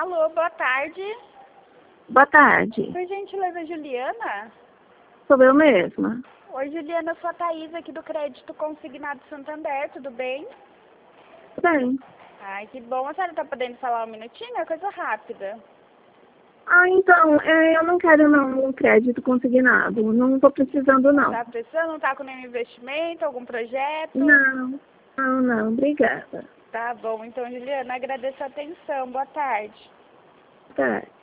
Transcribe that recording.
Alô, boa tarde. Boa tarde. Por gentileza, Juliana? Sou eu mesma. Oi, Juliana, eu sou a Thaís aqui do Crédito Consignado Santander, tudo bem? Tudo bem. Ai, que bom. A senhora tá podendo falar um minutinho? É coisa rápida. Então, eu não quero não um crédito consignado. Não estou precisando, não. Tá precisando? Não tá com nenhum investimento, algum projeto? Não, obrigada. Tá bom, então, Juliana, agradeço a atenção. Boa tarde. Tá.